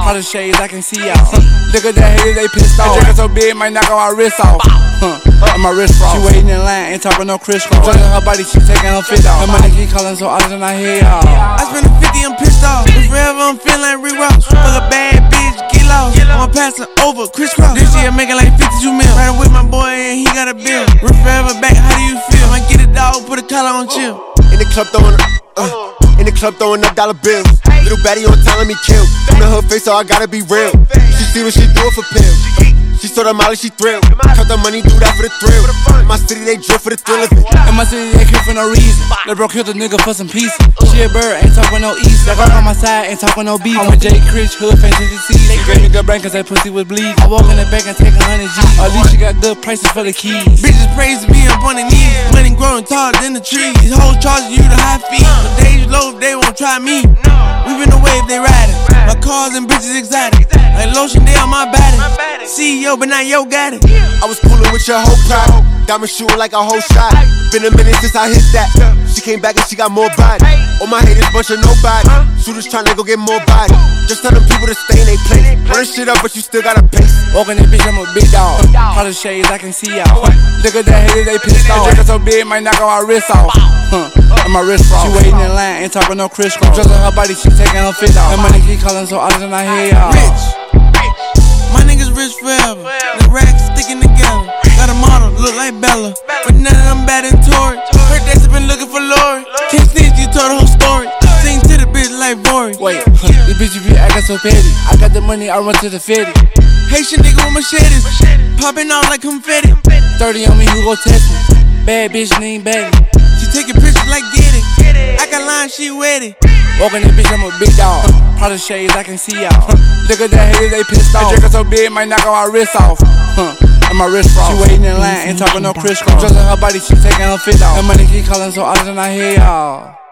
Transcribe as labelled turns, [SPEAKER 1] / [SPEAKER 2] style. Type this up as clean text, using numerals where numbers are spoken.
[SPEAKER 1] All the shades, I can see y'all. Look at that haters, they pissed off. That so big, might knock my wrist off. And my wrist frost. She waiting in line, ain't talking no crisscross. Drugging her body, she taking her fit off. Her money keep calling so often I hear y'all.
[SPEAKER 2] I spent a 50, I'm pissed off. Forever, I'm feeling like Rick Ross. Fuck a bad bitch, get lost. I'ma pass her over, crisscross. This year making like 52 mil. Riding with my boy and he got a bill. Rick forever back, how do you feel? I get a dog, put a collar on chill.
[SPEAKER 3] In the club throwing up dollar bills. Little baddie on time, let me kill. In her face, so I gotta be real. She see what she doing for pills. She saw the molly, she thrilled. Cut the money, do that for the thrill. In my city, they drill for the thrill of it.
[SPEAKER 1] In my city, they kill for no reason. They bro killed a nigga for some pieces. She a bird, ain't talking no east. That girl on my side, ain't talking no beef. I'm with Jay Critch, hood fancy to see. They gave me good brain cause that pussy was bleed. I walk in the back and take 100 G's. At least she got good prices for the keys.
[SPEAKER 2] Bitches praise me up on their knees. Money growing taller than the trees. These hoes charging you the high fee. The days low, they won't try me. We been away if they riding. My cars and bitches exotic. Like lotion, they on my body. CEO, but not yo got it.
[SPEAKER 3] I was coolin' with your whole crowd. Diamond shooting like a whole shot. Been a minute since I hit that. She came back and she got more body. All my haters bunch of nobody. Shooters tryna go get more body. Just tell them people to stay in they place. Run shit up, but you still gotta pace.
[SPEAKER 1] Walking this bitch, I'm a big dog. All the shades, I can see y'all. Look at that haters, they pissed off. That so big, might knock my wrist off. And my wrist frost. She waiting in line, ain't talking no crisscross. Drugging her body, she taking her fit off. Her money keep calling so often I hear y'all.
[SPEAKER 2] Rich. My niggas rich forever. The racks sticking together. Got a model, look like Bella. But none of them bad and Tory. Heard they been looking for Lori. Can't snitch, you told the whole story. Sing to the bitch like Vori.
[SPEAKER 1] Wait, this bitch you be acting so petty. I got the money, I run to the fitty.
[SPEAKER 2] Haitian nigga with machetes. Popping out like confetti.
[SPEAKER 1] 30 on me, who go test me? Bad bitch named Betty.
[SPEAKER 2] She taking pictures like get it. I got line, she with it.
[SPEAKER 1] Walking this bitch, I'm a big dog. All the shades, I can see y'all. Look at that haters, they pissed off. That so big, might knock my wrist off. And my wrist frost. She waiting in line, ain't talking no crisscross. Drugging her body, she taking her fit off. Her money keep calling so often I hear y'all.